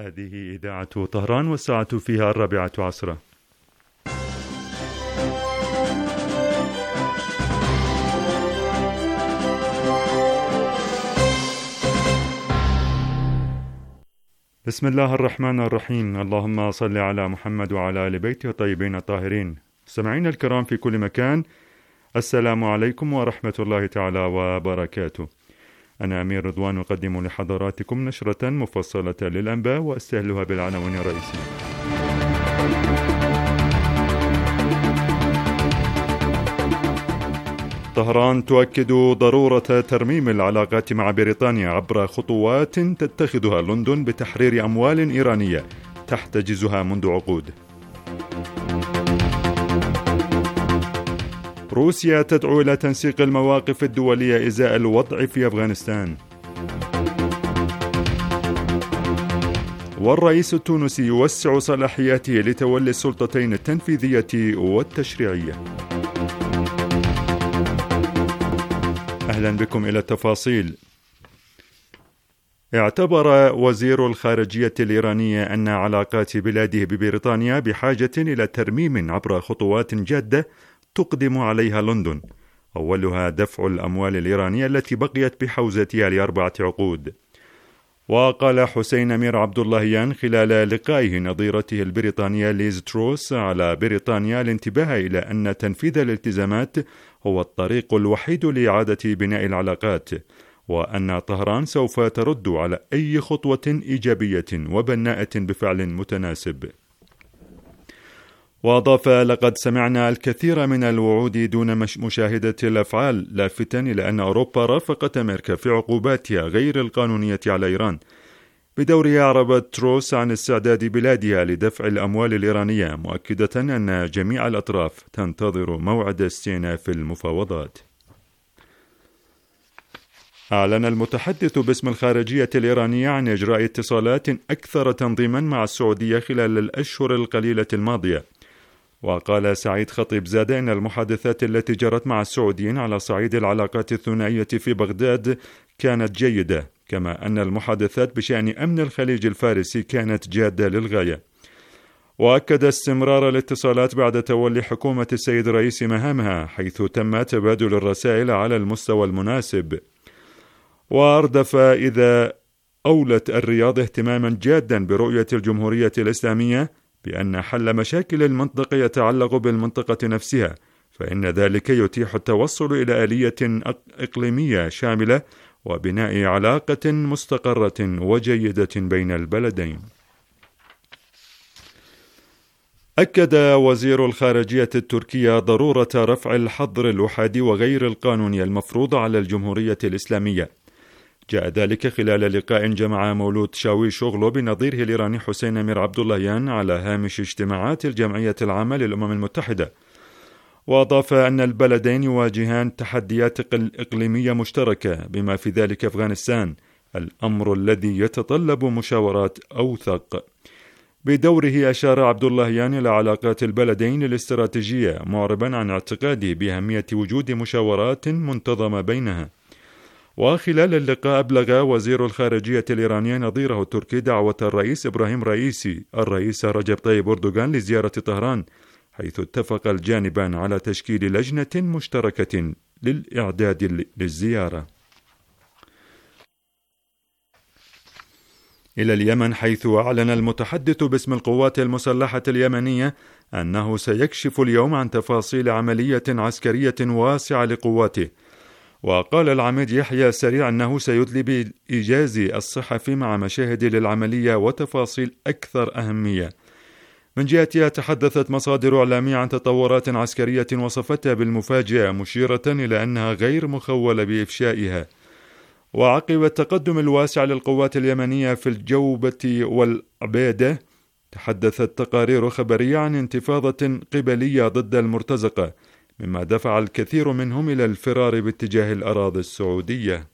هذه إذاعة طهران والساعة فيها 14:00. بسم الله الرحمن الرحيم. اللهم صل على محمد وعلى آل بيته الطيبين الطاهرين. مستمعينا الكرام في كل مكان، السلام عليكم ورحمة الله تعالى وبركاته. أنا أمير رضوان أقدم لحضراتكم نشرة مفصلة للأنباء وأستهلها بالعناوين الرئيسية. طهران تؤكد ضرورة ترميم العلاقات مع بريطانيا عبر خطوات تتخذها لندن بتحرير أموال إيرانية تحتجزها منذ عقود. روسيا تدعو إلى تنسيق المواقف الدولية إزاء الوضع في أفغانستان. والرئيس التونسي يوسع صلاحياته لتولي السلطتين التنفيذية والتشريعية. أهلا بكم إلى التفاصيل. اعتبر وزير الخارجية الإيراني أن علاقات بلاده ببريطانيا بحاجة إلى ترميم عبر خطوات جادة تقدم عليها لندن، أولها دفع الأموال الإيرانية التي بقيت بحوزتها ل4 عقود. وقال حسين أمير عبد اللهيان خلال لقائه نظيرته البريطانية ليز تروس على بريطانيا الانتباه إلى أن تنفيذ الالتزامات هو الطريق الوحيد لإعادة بناء العلاقات، وأن طهران سوف ترد على أي خطوة إيجابية وبناءة بفعل متناسب. وأضاف: لقد سمعنا الكثير من الوعود دون مشاهدة الأفعال، لافتا إلى أن أوروبا رافقت أمريكا في عقوباتها غير القانونية على إيران. بدورها أعربت تروس عن استعداد بلادها لدفع الأموال الإيرانية، مؤكدة أن جميع الأطراف تنتظر موعد استئناف المفاوضات. أعلن المتحدث باسم الخارجية الإيرانية عن إجراء اتصالات أكثر تنظيما مع السعودية خلال الأشهر القليلة الماضية. وقال سعيد خطيب زادة إن المحادثات التي جرت مع السعوديين على صعيد العلاقات الثنائية في بغداد كانت جيدة، كما أن المحادثات بشأن أمن الخليج الفارسي كانت جادة للغاية. وأكد استمرار الاتصالات بعد تولي حكومة السيد رئيس مهامها، حيث تم تبادل الرسائل على المستوى المناسب. وأردف: إذا أولت الرياض اهتماما جادا برؤية الجمهورية الإسلامية بأن حل مشاكل المنطقة يتعلق بالمنطقة نفسها، فإن ذلك يتيح التوصل إلى آلية إقليمية شاملة وبناء علاقة مستقرة وجيدة بين البلدين. أكد وزير الخارجية التركية ضرورة رفع الحظر الأحادي وغير القانوني المفروض على الجمهورية الإسلامية. جاء ذلك خلال لقاء جمع مولود شاويشوغلو بنظيره الإيراني حسين أمير عبد اللهيان على هامش اجتماعات الجمعية العامة للأمم المتحدة. وأضاف أن البلدين يواجهان تحديات إقليمية مشتركة بما في ذلك أفغانستان، الأمر الذي يتطلب مشاورات أوثق. بدوره أشار عبد اللهيان إلى علاقات البلدين الاستراتيجية، معربا عن اعتقاده بأهمية وجود مشاورات منتظمة بينها. وخلال اللقاء أبلغ وزير الخارجية الإيراني نظيره التركي دعوة الرئيس إبراهيم رئيسي الرئيس رجب طيب أردوغان لزيارة طهران، حيث اتفق الجانبان على تشكيل لجنة مشتركة للإعداد للزيارة. إلى اليمن، حيث أعلن المتحدث باسم القوات المسلحة اليمنية أنه سيكشف اليوم عن تفاصيل عملية عسكرية واسعة لقواته. وقال العميد يحيى سريع أنه سيدلي بإيجاز الصحفي مع مشاهد للعملية وتفاصيل أكثر أهمية. من جهتها تحدثت مصادر إعلامية عن تطورات عسكرية وصفتها بالمفاجئة، مشيرة إلى أنها غير مخولة بإفشائها. وعقب التقدم الواسع للقوات اليمنية في الجوبة والعبيدة، تحدثت تقارير خبرية عن انتفاضة قبلية ضد المرتزقة، مما دفع الكثير منهم إلى الفرار باتجاه الأراضي السعودية.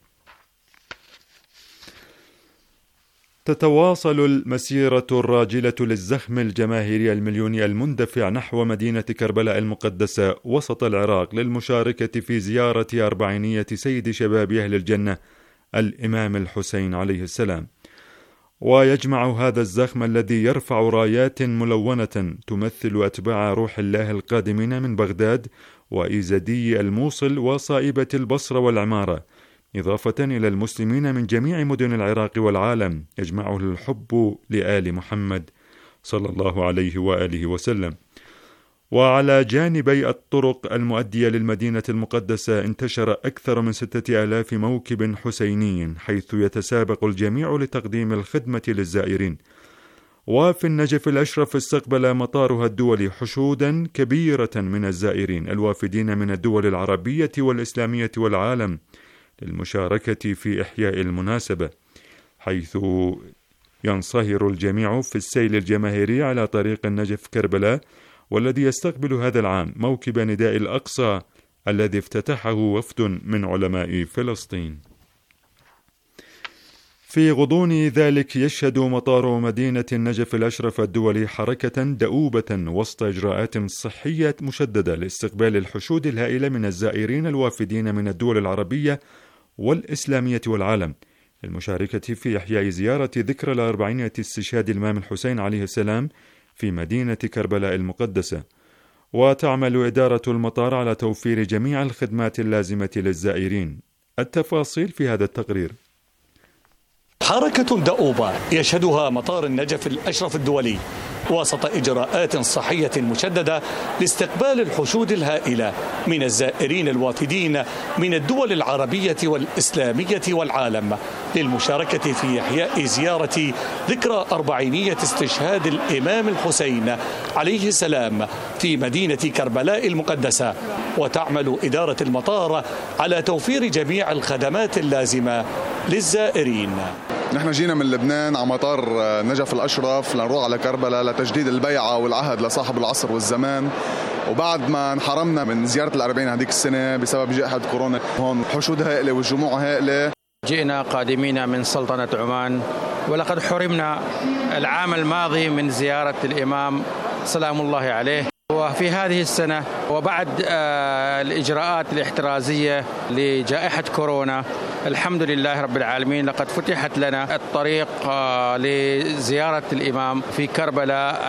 تتواصل المسيرة الراجلة للزخم الجماهيري المليوني المندفع نحو مدينة كربلاء المقدسة وسط العراق للمشاركة في زيارة أربعينية سيد شباب أهل الجنة الإمام الحسين عليه السلام. ويجمع هذا الزخم الذي يرفع رايات ملونة تمثل أتباع روح الله القادمين من بغداد وإيزدي الموصل وصائبة البصرة والعمارة، إضافة إلى المسلمين من جميع مدن العراق والعالم، يجمعه الحب لآل محمد صلى الله عليه وآله وسلم. وعلى جانبي الطرق المؤدية للمدينة المقدسة انتشر أكثر من 6000 موكب حسيني، حيث يتسابق الجميع لتقديم الخدمة للزائرين. وفي النجف الأشرف استقبل مطارها الدولي حشودا كبيرة من الزائرين الوافدين من الدول العربية والإسلامية والعالم للمشاركة في إحياء المناسبة، حيث ينصهر الجميع في السيل الجماهيري على طريق النجف كربلاء، والذي يستقبل هذا العام موكب نداء الأقصى الذي افتتحه وفد من علماء فلسطين. في غضون ذلك يشهد مطار مدينة النجف الأشرف الدولي حركة دؤوبة وسط إجراءات صحية مشددة لاستقبال الحشود الهائلة من الزائرين الوافدين من الدول العربية والإسلامية والعالم للمشاركة في إحياء زيارة ذكرى الأربعينية استشهاد الإمام الحسين عليه السلام في مدينة كربلاء المقدسة. وتعمل إدارة المطار على توفير جميع الخدمات اللازمة للزائرين. التفاصيل في هذا التقرير. حركة دؤوبة يشهدها مطار النجف الأشرف الدولي وسط إجراءات صحية مشددة لاستقبال الحشود الهائلة من الزائرين الوافدين من الدول العربية والإسلامية والعالم للمشاركة في إحياء زيارة ذكرى أربعينية استشهاد الإمام الحسين عليه السلام في مدينة كربلاء المقدسة. وتعمل إدارة المطار على توفير جميع الخدمات اللازمة للزائرين. نحن جينا من لبنان على مطار نجف الأشرف لنروح على كربلاء لتجديد البيعة والعهد لصاحب العصر والزمان، وبعد ما انحرمنا من زيارة الأربعين هذيك السنة بسبب جائحة كورونا، هون حشود هائلة والجموع هائلة. جئنا قادمين من سلطنة عمان، ولقد حرمنا العام الماضي من زيارة الإمام سلام الله عليه، وفي هذه السنة وبعد الإجراءات الاحترازية لجائحة كورونا الحمد لله رب العالمين لقد فتحت لنا الطريق لزيارة الإمام في كربلاء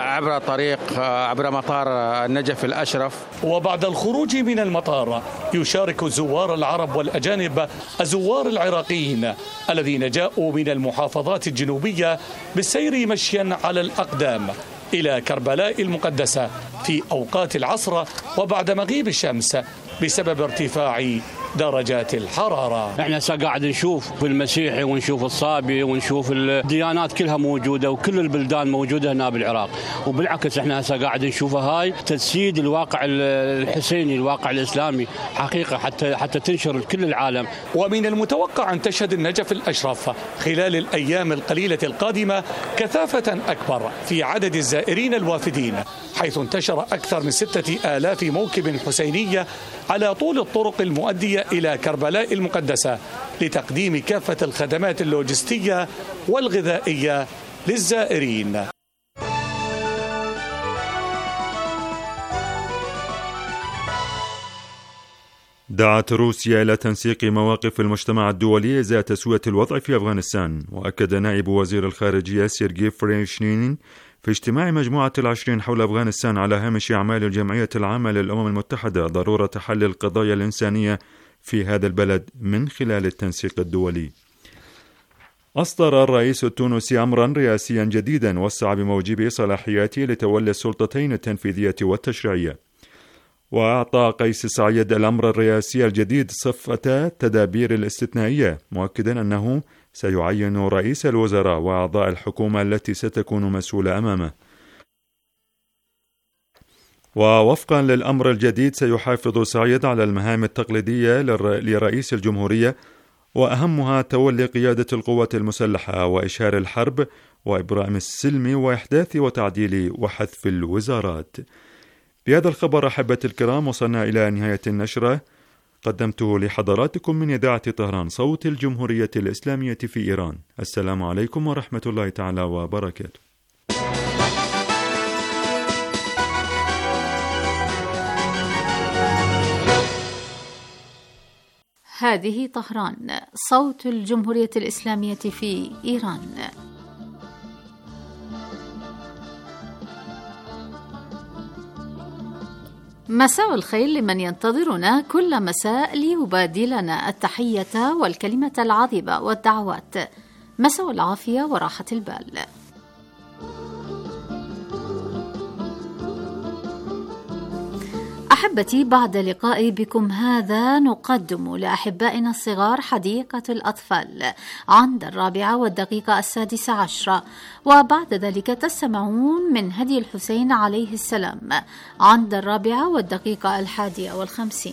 عبر مطار النجف الأشرف. وبعد الخروج من المطار يشارك الزوار العرب والأجانب الزوار العراقيين الذين جاءوا من المحافظات الجنوبية بالسير مشيا على الأقدام إلى كربلاء المقدسة في أوقات العصر وبعد مغيب الشمس بسبب ارتفاع درجات الحرارة. احنا قاعد نشوف في المسيحي ونشوف الصابي ونشوف الديانات كلها موجودة وكل البلدان موجودة هنا بالعراق، وبالعكس احنا هسه قاعد نشوفها هاي تجسيد الواقع الحسيني، الواقع الإسلامي حقيقة حتى تنشر كل العالم. ومن المتوقع أن تشهد النجف الأشرف خلال الأيام القليلة القادمة كثافة أكبر في عدد الزائرين الوافدين، حيث انتشر أكثر من 6000 موكب حسينية على طول الطرق المؤدية إلى كربلاء المقدسة لتقديم كافة الخدمات اللوجستية والغذائية للزائرين. دعت روسيا إلى تنسيق مواقف المجتمع الدولي إزاء تسوية الوضع في أفغانستان. وأكد نائب وزير الخارجية سيرجي فريشنين في اجتماع مجموعة ال20 حول أفغانستان على هامش أعمال الجمعية العامة للأمم المتحدة ضرورة حل القضايا الإنسانية في هذا البلد من خلال التنسيق الدولي. أصدر الرئيس التونسي أمرا رئاسيا جديدا وسع بموجبه صلاحياته لتولي السلطتين التنفيذية والتشريعية. وأعطى قيس سعيد الأمر الرئاسي الجديد صفة التدابير الاستثنائية، مؤكدا أنه سيعين رئيس الوزراء وأعضاء الحكومة التي ستكون مسؤولة أمامه. ووفقا للأمر الجديد سيحافظ سعيد على المهام التقليدية لرئيس الجمهورية، وأهمها تولي قيادة القوات المسلحة وإشهار الحرب وإبرام السلم وإحداث وتعديل وحذف الوزارات. بهذا الخبر أحبتي الكرام وصلنا إلى نهاية النشرة قدمته لحضراتكم من إذاعة طهران صوت الجمهورية الإسلامية في إيران. السلام عليكم ورحمة الله تعالى وبركاته. هذه طهران صوت الجمهورية الإسلامية في إيران. مساء الخير لمن ينتظرنا كل مساء ليبادلنا التحية والكلمة العذبة والدعوات. مساء العافية وراحة البال. أحبتي، بعد لقائي بكم هذا نقدم لأحبائنا الصغار حديقة الأطفال عند 4:16، وبعد ذلك تستمعون من هدي الحسين عليه السلام عند 4:51.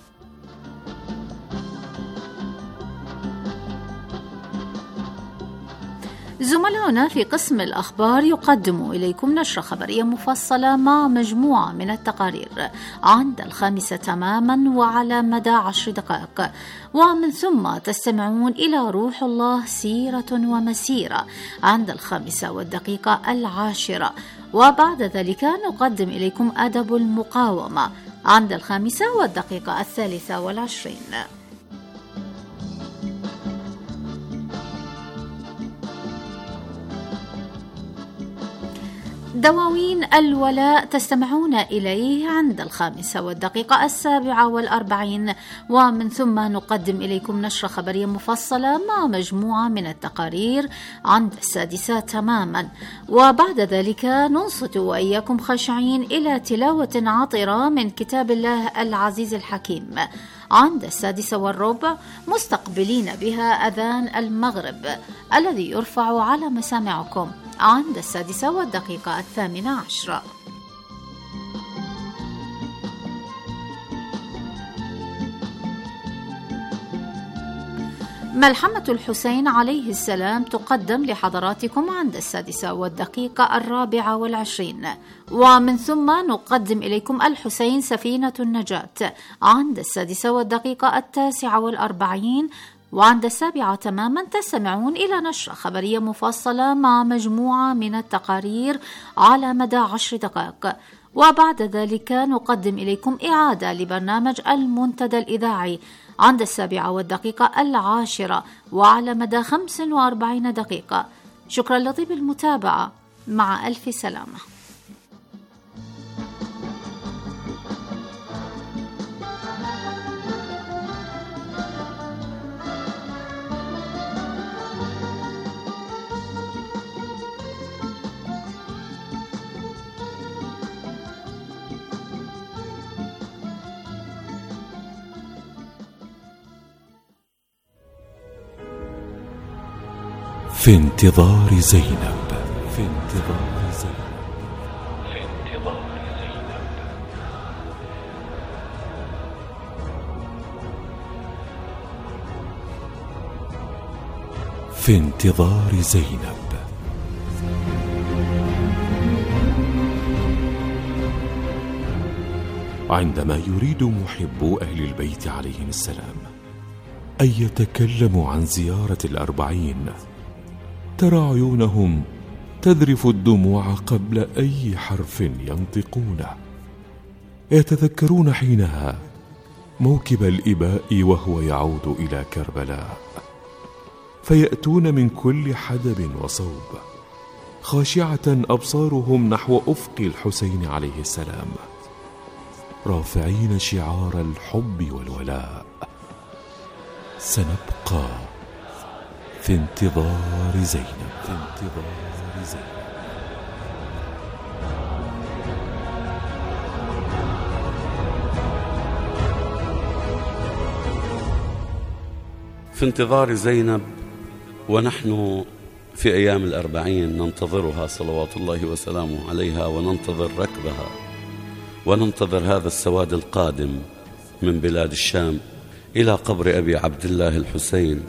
زملاؤنا في قسم الأخبار يقدموا إليكم نشرة خبرية مفصلة مع مجموعة من التقارير عند 5 تماما وعلى مدى 10 دقائق، ومن ثم تستمعون إلى روح الله سيرة ومسيرة عند 5:10، وبعد ذلك نقدم إليكم أدب المقاومة عند 5:23. دواوين الولاء تستمعون إليه عند 5:47، ومن ثم نقدم إليكم نشرة خبرية مفصلة مع مجموعة من التقارير عند 6 تماما، وبعد ذلك ننصت وإياكم خاشعين إلى تلاوة عطرة من كتاب الله العزيز الحكيم عند 6:15، مستقبلين بها أذان المغرب الذي يرفع على مسامعكم عند 6:18. ملحمة الحسين عليه السلام تقدم لحضراتكم عند 6:24، ومن ثم نقدم إليكم الحسين سفينة النجاة عند 6:49، وعند 7 تماما تستمعون إلى نشرة خبرية مفصلة مع مجموعة من التقارير على مدى 10 دقائق، وبعد ذلك نقدم إليكم إعادة لبرنامج المنتدى الإذاعي عند 7:10 وعلى مدى 45 دقيقة. شكرا لطيب المتابعة، مع ألف سلامة. في انتظار زينب، في انتظار زينب، في انتظار زينب. في انتظار زينب. عندما يريد محبو أهل البيت عليهم السلام أن يتكلموا عن زيارة الأربعين، ترى عيونهم تذرف الدموع قبل أي حرف ينطقونه. يتذكرون حينها موكب الإباء وهو يعود إلى كربلاء، فيأتون من كل حدب وصوب خاشعة أبصارهم نحو أفق الحسين عليه السلام، رافعين شعار الحب والولاء. سنبقى في انتظار زينب، في انتظار زينب. في انتظار زينب، ونحن في أيام الأربعين ننتظرها صلوات الله وسلامه عليها، وننتظر ركبها، وننتظر هذا السواد القادم من بلاد الشام إلى قبر أبي عبد الله الحسين.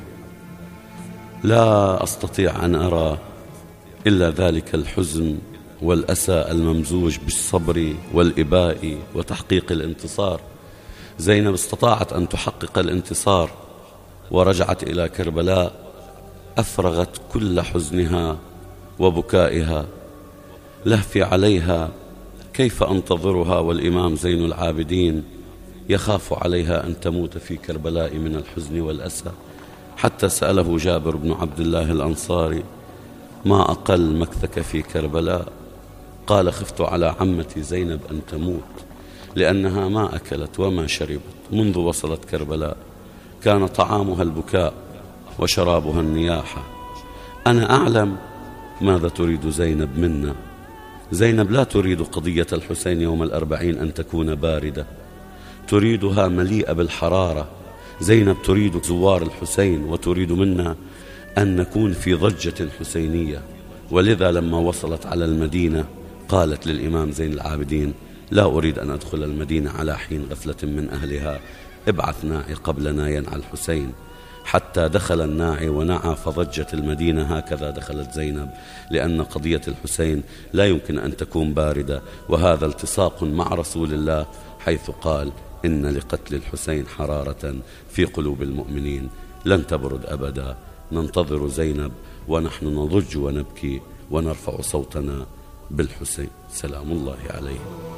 لا أستطيع أن أرى إلا ذلك الحزن والأسى الممزوج بالصبر والإباء وتحقيق الانتصار. زينب استطاعت أن تحقق الانتصار ورجعت إلى كربلاء، أفرغت كل حزنها وبكائها. لهفي عليها كيف أنتظرها والإمام زين العابدين يخاف عليها أن تموت في كربلاء من الحزن والأسى، حتى سأله جابر بن عبد الله الأنصاري: ما أقل مكثك في كربلاء؟ قال: خفت على عمتي زينب أن تموت. لأنها ما أكلت وما شربت منذ وصلت كربلاء، كان طعامها البكاء وشرابها النياحة. أنا أعلم ماذا تريد زينب منا. زينب لا تريد قضية الحسين يوم 40 أن تكون باردة، تريدها مليئة بالحرارة. زينب تريد زوار الحسين وتريد منا أن نكون في ضجة حسينية. ولذا لما وصلت على المدينة قالت للإمام زين العابدين: لا أريد أن أدخل المدينة على حين غفلة من أهلها، ابعث ناعي قبلنا ينعى الحسين. حتى دخل الناعي ونعى فضجت المدينة. هكذا دخلت زينب، لأن قضية الحسين لا يمكن أن تكون باردة، وهذا التصاق مع رسول الله حيث قال: إن لقتل الحسين حرارة في قلوب المؤمنين لن تبرد أبدا. ننتظر زينب ونحن نضج ونبكي ونرفع صوتنا بالحسين سلام الله عليه.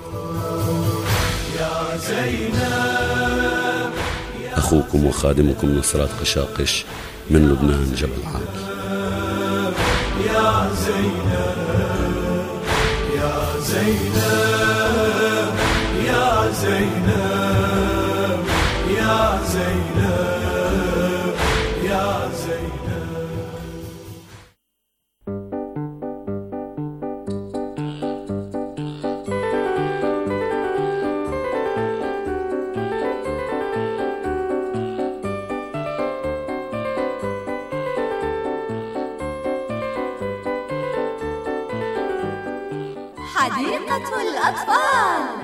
يا زينب أخوكم وخادمكم نصرات قشاقش من لبنان جبل عاكي. يا زينب يا زينب يا زينب يا زينب يا زينب. حديقة الأطفال.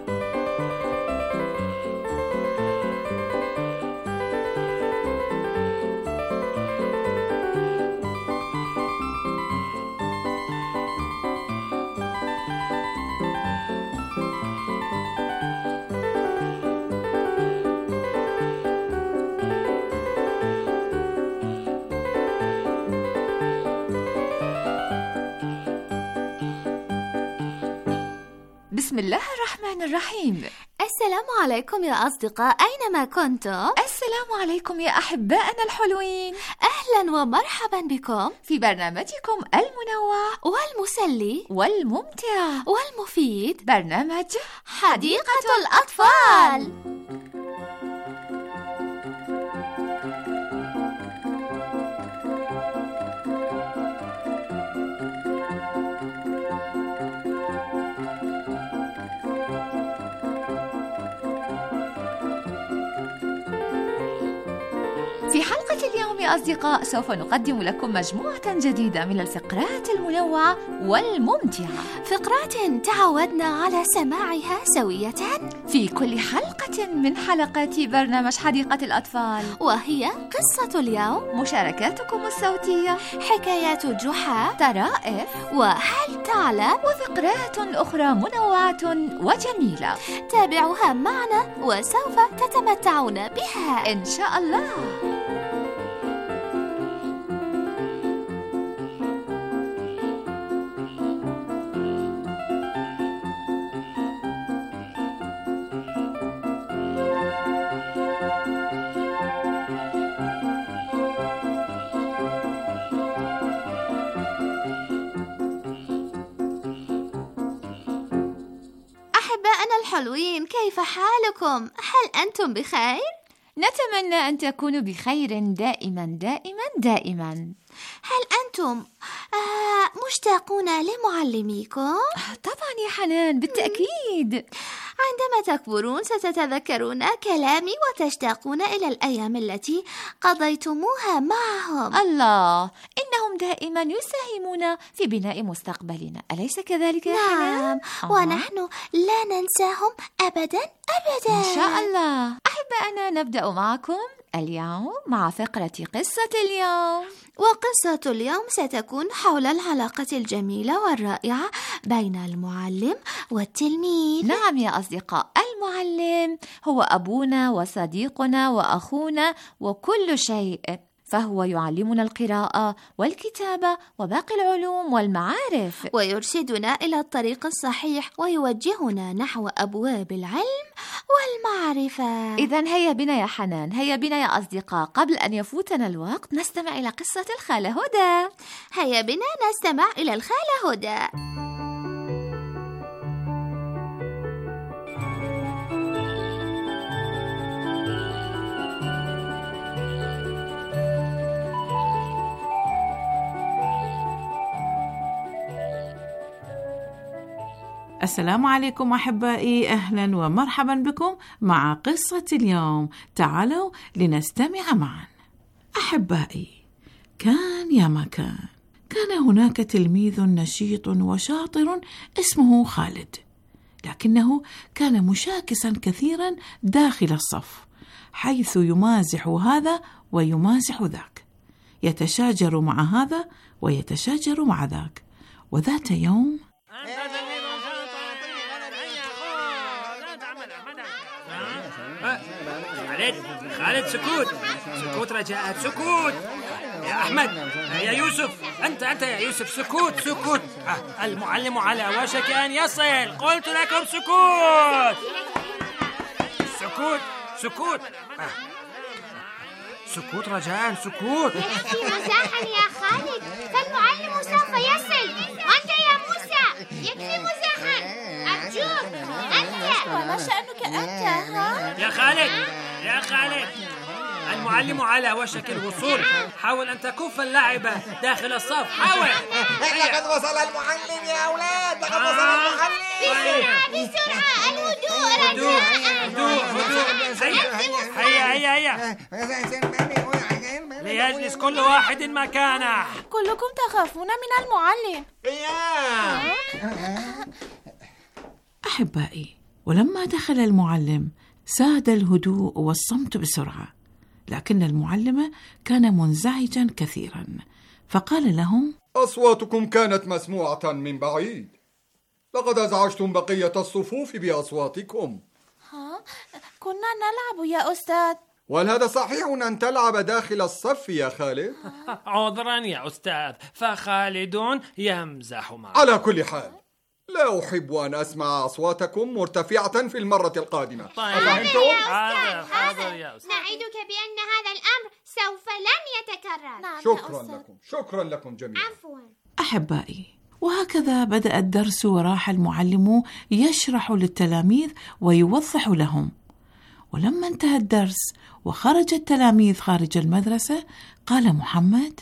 بسم الله الرحمن الرحيم. السلام عليكم يا أصدقاء أينما كنتم. السلام عليكم يا أحبائنا الحلوين. أهلا ومرحبا بكم في برنامجكم المنوع والمسلي والممتع والمفيد، برنامج حديقة الأطفال. في حلقة اليوم يا أصدقاء سوف نقدم لكم مجموعة جديدة من الفقرات المنوعة والممتعة، فقرات تعودنا على سماعها سوية في كل حلقة من حلقات برنامج حديقة الأطفال، وهي قصة اليوم، مشاركاتكم الصوتية، حكايات جحا، طرائف، وهل تعلم، وفقرات أخرى منوعة وجميلة. تابعوها معنا وسوف تتمتعون بها إن شاء الله. أحبائنا الحلوين، كيف حالكم؟ هل أنتم بخير؟ نتمنى أن تكونوا بخير دائما دائما دائما. هل أنتم مشتاقون لمعلميكم؟ طبعا يا حنان، بالتأكيد. عندما تكبرون ستتذكرون كلامي وتشتاقون إلى الأيام التي قضيتموها معهم. الله، إنهم دائما يساهمون في بناء مستقبلنا، أليس كذلك يا حنان؟ نعم، ونحن لا ننساهم أبدا أبدا إن شاء الله. أحبائنا، نبدأ معكم اليوم مع فقرة قصة اليوم. وقصة اليوم ستكون حول العلاقة الجميلة والرائعة بين المعلم والتلميذ. نعم يا أصدقاء، المعلم هو أبونا وصديقنا وأخونا وكل شيء، فهو يعلمنا القراءة والكتابة وباقي العلوم والمعارف، ويرشدنا إلى الطريق الصحيح ويوجهنا نحو أبواب العلم والمعرفة. إذن هيا بنا يا حنان، هيا بنا يا أصدقاء، قبل أن يفوتنا الوقت نستمع إلى قصة الخالة هدى. هيا بنا نستمع إلى الخالة هدى. السلام عليكم أحبائي، أهلا ومرحبا بكم مع قصة اليوم. تعالوا لنستمع معا. أحبائي، كان يا ما كان هناك تلميذ نشيط وشاطر اسمه خالد، لكنه كان مشاكسا كثيرا داخل الصف، حيث يمازح هذا ويمازح ذاك، يتشاجر مع هذا ويتشاجر مع ذاك. وذات يوم خالد سكوت رجاء، سكوت يا أحمد، يا يوسف، أنت يا يوسف، سكوت. المعلم على وشك أن يصل، قلت لكم سكوت رجاء، سكوت. يكفي مزاحا يا خالد، فالمعلم سوف يصل. وأنت يا موسى، يكفي مزاحا، أرجوك أنت. وما شأنك أنت؟ يا خالد، المعلم على وشك الوصول، حاول أن تكف اللعبة داخل الصف، حاول. لقد وصل المعلم يا أولاد، لقد وصل المعلم. بسرعة، الهدوء. هيا ليجلس كل واحد مكانه. كلكم تخافون من المعلم. أحبائي، ولما دخل المعلم ساد الهدوء والصمت بسرعة، لكن المعلم كان منزعجا كثيرا، فقال لهم: أصواتكم كانت مسموعة من بعيد، لقد أزعجتم بقية الصفوف بأصواتكم. كنا نلعب يا أستاذ. وهل هذا صحيح أن تلعب داخل الصف يا خالد؟ عذرا يا أستاذ، فخالد يمزح معه. على كل حال، لا أحب أن أسمع أصواتكم مرتفعة في المرة القادمة. أفهمتم؟ حاضر يا أستاذ. نعدك بأن هذا الأمر سوف لن يتكرر. شكرا لكم جميعا. عفوا. أحبائي، وهكذا بدأ الدرس، وراح المعلم يشرح للتلاميذ ويوضح لهم. ولما انتهى الدرس وخرج التلاميذ خارج المدرسة، قال محمد: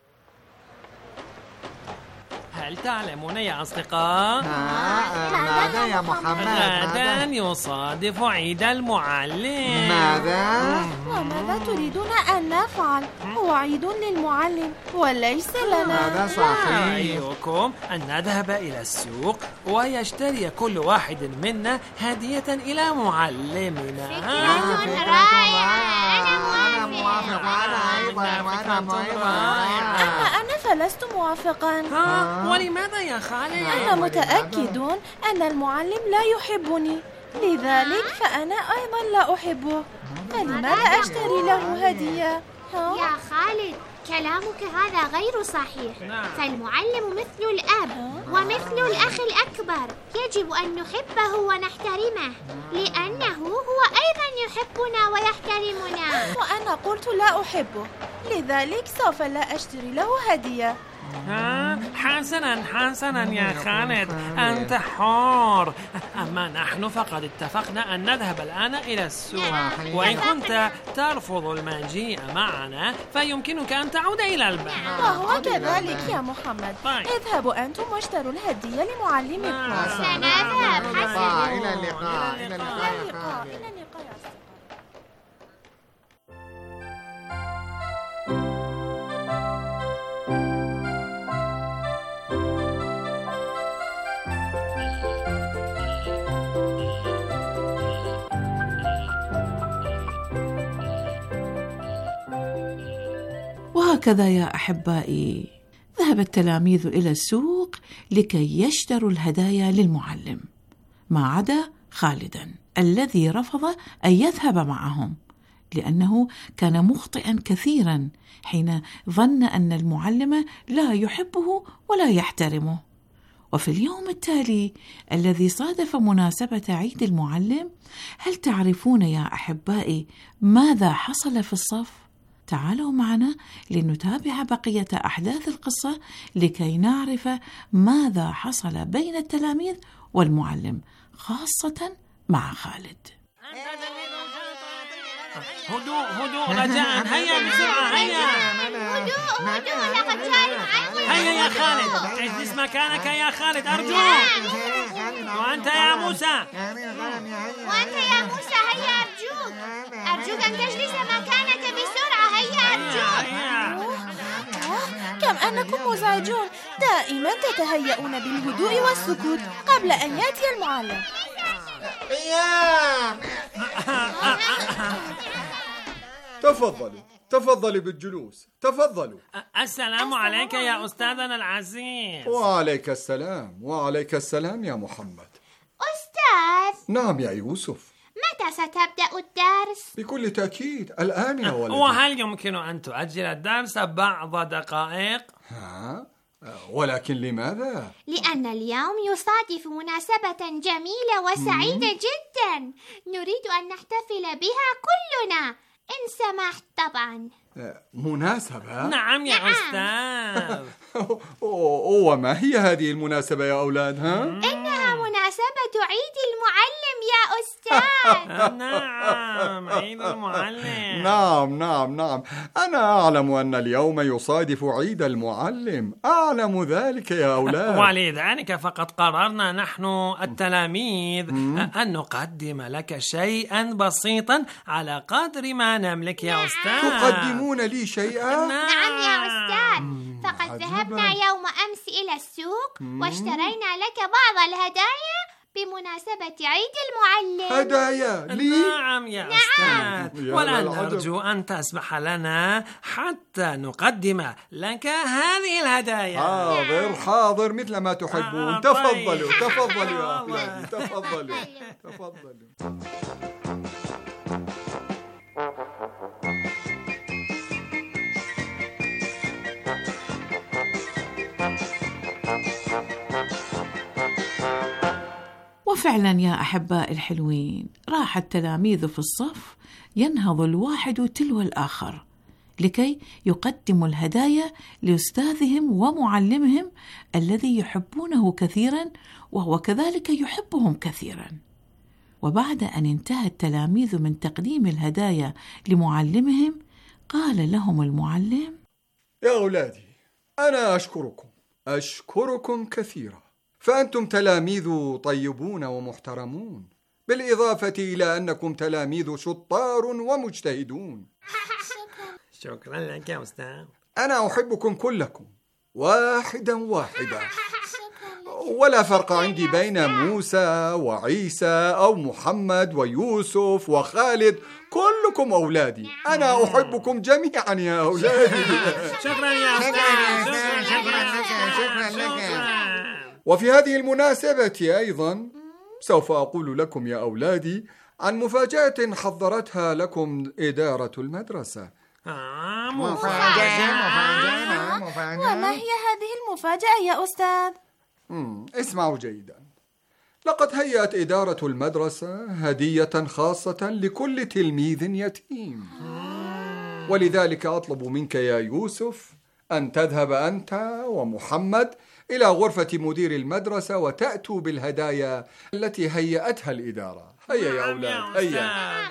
هل تعلمون يا أصدقاء؟ ماذا يا محمد؟ غدا يصادف عيد المعلم. ماذا؟ وماذا تريدون أن نفعل؟ هو عيد للمعلم وليس لنا. هذا صحيح. رأيكم أن نذهب إلى السوق ويشتري كل واحد منا هدية إلى معلمنا. فكرة رائعة. أنا موافق. أنا فلست موافقا. ولماذا يا خالد؟ أنا متأكد أن المعلم لا يحبني، لذلك فأنا أيضا لا أحبه، فلماذا أشتري له هدية؟ يا خالد، كلامك هذا غير صحيح. فالمعلم مثل الأب ومثل الأخ الأكبر، يجب أن نحبه ونحترمه، لأنه هو أيضا يحبنا ويحترمنا. وأنا قلت لا أحبه، لذلك سوف لا أشتري له هدية. حسنا يا خالد، أنت حر. أما نحن فقد اتفقنا أن نذهب الآن إلى السوق، وإن كنت ترفض المجيء معنا فيمكنك أن تعود إلى البيت. وهو كذلك يا محمد. اذهبوا أنتم واشتروا الهدية لمعلمكم. سنذهب. إلى اللقاء. وهكذا يا أحبائي، ذهب التلاميذ إلى السوق لكي يشتروا الهدايا للمعلم، ما عدا خالدا الذي رفض أن يذهب معهم، لأنه كان مخطئا كثيرا حين ظن أن المعلم لا يحبه ولا يحترمه. وفي اليوم التالي الذي صادف مناسبة عيد المعلم، هل تعرفون يا أحبائي ماذا حصل في الصف؟ تعالوا معنا لنتابع بقية أحداث القصة لكي نعرف ماذا حصل بين التلاميذ والمعلم، خاصة مع خالد. هدوء رجاء، هيا بسرعة، هيا. هدوء، لقد جاء المعلم. هيا يا خالد، اجلس مكانك يا خالد أرجوك. وأنت يا موسى. هيا أرجوك أن تجلس مكانك بسرعة. هيا أرجوك. كم أنكم مزعجون، دائما تتهيئون بالهدوء والسكوت قبل أن يأتي المعلم. تفضلي بالجلوس، تفضلوا. السلام عليك يا أستاذنا العزيز. وعليك السلام يا محمد. أستاذ. نعم يا يوسف. متى ستبدأ الدرس؟ بكل تأكيد الآن يا ولدي. وهل يمكن أن تؤجل الدرس بعض دقائق؟ ولكن لماذا؟ لأن اليوم يصادف مناسبة جميلة وسعيدة جدا، نريد أن نحتفل بها كلنا إن سمحت طبعا. مناسبة؟ نعم يا أستاذ. وما هي هذه المناسبة يا أولاد؟ إنها مناسبة عيد المعلم يا أستاذ. نعم، عيد المعلم. نعم، أنا أعلم أن اليوم يصادف عيد المعلم، أعلم ذلك يا أولاد. ولذلك فقد قررنا نحن التلاميذ أن نقدم لك شيئا بسيطا على قدر ما نملك يا أستاذ. تقدمون لي شيئا؟ نعم يا أستاذ، فقد ذهبنا يوم أمس إلى السوق واشترينا لك بعض الهدايا بمناسبة عيد المعلم. هدايا لي؟ نعم يا أستاذ، ولا نرجو أن تسمح لنا حتى نقدم لك هذه الهدايا. حاضر مثل ما تحبون. تفضلوا يا أولادي، تفضلوا. وفعلا يا أحباء الحلوين، راح التلاميذ في الصف ينهض الواحد تلو الآخر لكي يقدموا الهدايا لأستاذهم ومعلمهم الذي يحبونه كثيرا، وهو كذلك يحبهم كثيرا. وبعد أن انتهى التلاميذ من تقديم الهدايا لمعلمهم، قال لهم المعلم: يا أولادي، أنا أشكركم كثيرا، فأنتم تلاميذ طيبون ومحترمون، بالإضافة إلى أنكم تلاميذ شطار ومجتهدون. شكرا لك يا أستاذ. أنا أحبكم كلكم واحدا، ولا فرق عندي بين موسى وعيسى أو محمد ويوسف وخالد، كلكم أولادي. أنا أحبكم جميعا يا أولادي. شكرا يا أستاذ. شكرا لك. وفي هذه المناسبة أيضا سوف أقول لكم يا أولادي عن مفاجأة حضرتها لكم إدارة المدرسة. مفاجأة. وما هي هذه المفاجأة يا أستاذ؟ اسمعوا جيدا. لقد هيأت إدارة المدرسة هدية خاصة لكل تلميذ يتيم، ولذلك أطلب منك يا يوسف أن تذهب أنت ومحمد إلى غرفة مدير المدرسة وتأتوا بالهدايا التي هيأتها الإدارة. هيا يا أولاد، هيا.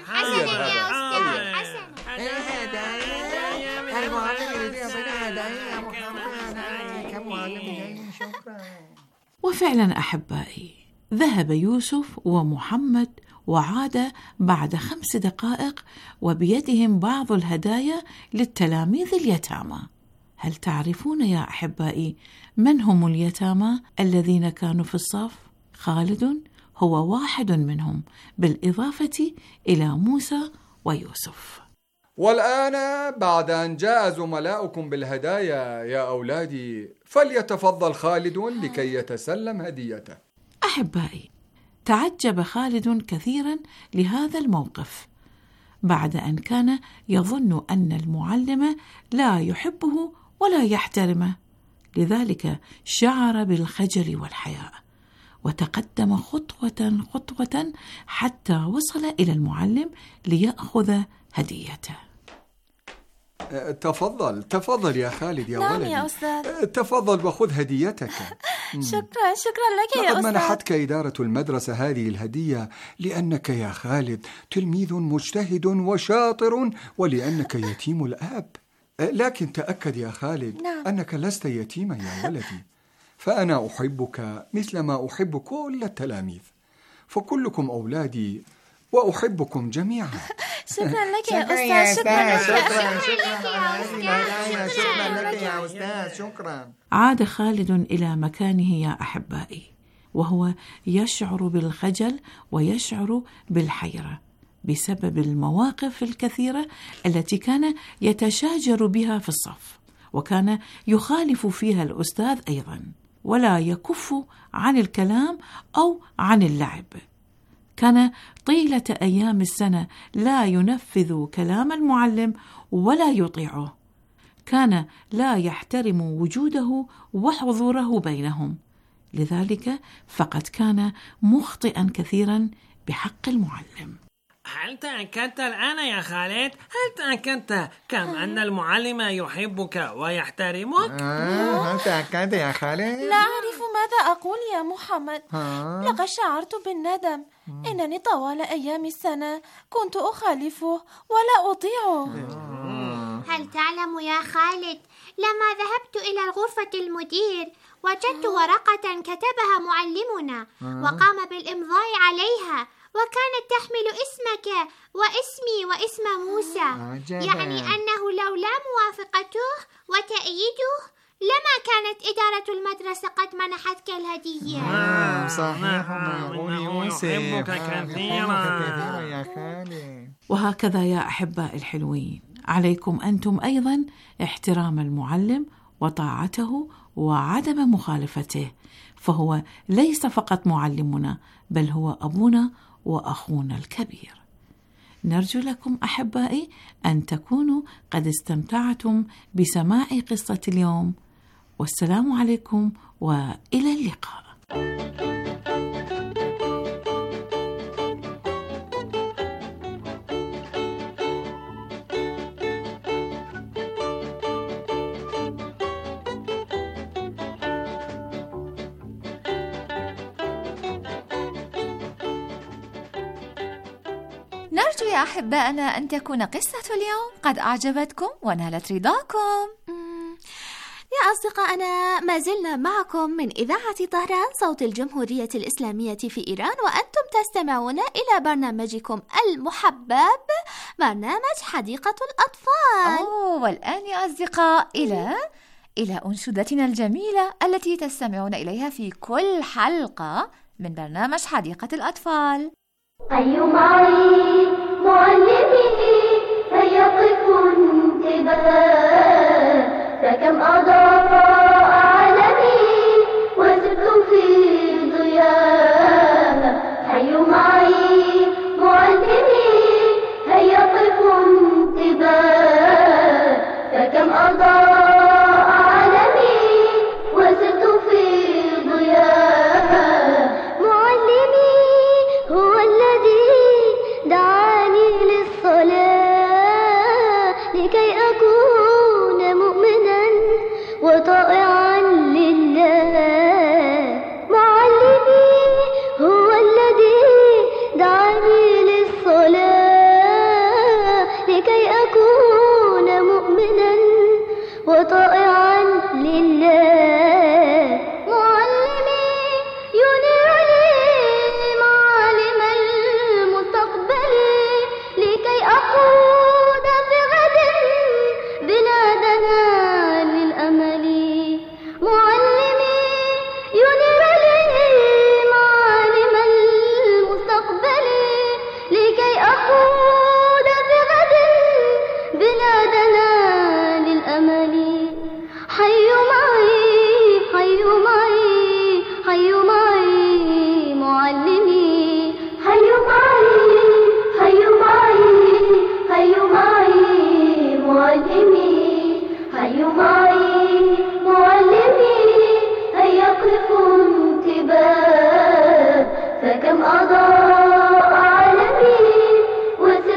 وفعلا أحبائي، ذهب يوسف ومحمد وعاد بعد 5 دقائق وبيدهم بعض الهدايا للتلاميذ اليتامى. هل تعرفون يا أحبائي من هم اليتامى الذين كانوا في الصف؟ خالد هو واحد منهم، بالإضافة إلى موسى ويوسف. والآن بعد أن جاء زملاؤكم بالهدايا يا أولادي، فليتفضل خالد لكي يتسلم هديته. أحبائي، تعجب خالد كثيرا لهذا الموقف، بعد أن كان يظن أن المعلم لا يحبه ولا يحترمه، لذلك شعر بالخجل والحياء، وتقدم خطوة حتى وصل إلى المعلم ليأخذ هديته. تفضل يا خالد يا ولدي. نعم يا أستاذ. تفضل وخذ هديتك. شكرا لك يا أستاذ. لقد منحتك إدارة المدرسة هذه الهدية لأنك يا خالد تلميذ مجتهد وشاطر ولأنك يتيم الآب. لكن تأكد يا خالد أنك لست يتيما يا ولدي، فأنا أحبك مثل ما أحب كل التلاميذ، فكلكم أولادي وأحبكم جميعا. شكرا لك يا أستاذ. شكرا. عاد خالد إلى مكانه يا أحبائي، وهو يشعر بالخجل ويشعر بالحيرة بسبب المواقف الكثيرة التي كان يتشاجر بها في الصف، وكان يخالف فيها الأستاذ أيضا، ولا يكف عن الكلام أو عن اللعب. كان طيلة أيام السنة لا ينفذ كلام المعلم ولا يطيعه، كان لا يحترم وجوده وحضوره بينهم، لذلك فقد كان مخطئا كثيرا بحق المعلم. هل تأكدت الآن يا خالد؟ هل تأكدت كم أن المعلم يحبك ويحترمك؟ هل تأكدت يا خالد؟ لا أعرف ماذا أقول يا محمد. لقد شعرت بالندم. إنني طوال أيام السنة كنت أخالفه ولا أطيعه. هل تعلم يا خالد، لما ذهبت إلى غرفة المدير وجدت ورقة كتبها معلمنا وقام بالإمضاء عليها، وكانت تحمل اسمك واسمي واسم موسى. يعني أنه لولا موافقته وتأييده لما كانت إدارة المدرسة قد منحتك الهدية. صحيح، يحبك كثيرا يا خالد. وهكذا يا أحباء الحلوين، عليكم أنتم أيضا احترام المعلم وطاعته وعدم مخالفته، فهو ليس فقط معلمنا بل هو أبونا وأخونا الكبير. نرجو لكم أحبائي أن تكونوا قد استمتعتم بسماع قصة اليوم، والسلام عليكم وإلى اللقاء. نرجو يا أحبائنا أن تكون قصة اليوم قد أعجبتكم ونالت رضاكم. يا أصدقائنا، ما زلنا معكم من إذاعة طهران صوت الجمهورية الإسلامية في إيران، وأنتم تستمعون إلى برنامجكم المحبب، برنامج حديقة الأطفال. والآن يا أصدقاء إلى أنشودتنا الجميلة التي تستمعون إليها في كل حلقة من برنامج حديقة الأطفال. أي معي معلمي هيا قف انتباه، فكم أضاء عالمي وزدت في ضياء. حي معي معلمي هيا قف انتباه، فكم أضاء عالمي وزدت في ضياء. معلمي هو الذي دعاني للصلاة لكي أكون مؤمنا وطائعا لله. معلمي هو الذي دعاني للصلاة لكي أكون مؤمنا وطائعا لله. معلمي ينير لي معالم المستقبل لكي أقود في غد بلادنا للأمل. معلمي ينير لي معالم المستقبل لكي أقود في غد بلادنا للأمل. حي معي حي معي حي معي معلمي. حي معي حي معي حي معي معلمي. حي معي معلمي هيا قف انتباه، فكم أضاء عالمي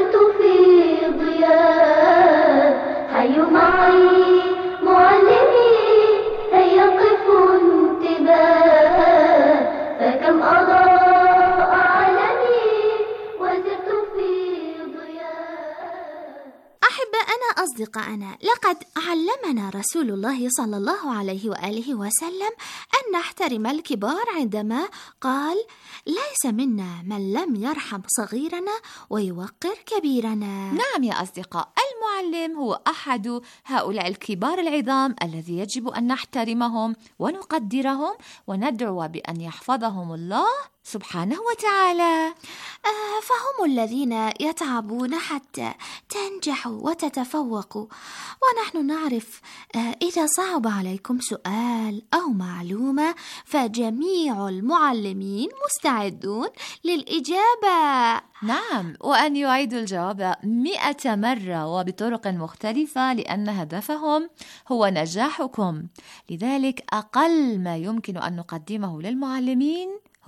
أصدقائنا، لقد علمنا رسول الله صلى الله عليه وآله وسلم أن نحترم الكبار عندما قال: ليس منا من لم يرحم صغيرنا ويوقر كبيرنا. نعم يا أصدقاء، المعلم هو أحد هؤلاء الكبار العظام الذي يجب أن نحترمهم ونقدرهم وندعو بأن يحفظهم الله سبحانه وتعالى. فهم الذين يتعبون حتى تنجحوا وتتفوقوا، ونحن نعرف إذا صعب عليكم سؤال أو معلومة فجميع المعلمين مستعدون للإجابة. نعم، وأن يعيدوا الجواب 100 مرة وبطرق مختلفة، لأن هدفهم هو نجاحكم. لذلك أقل ما يمكن أن نقدمه للمعلمين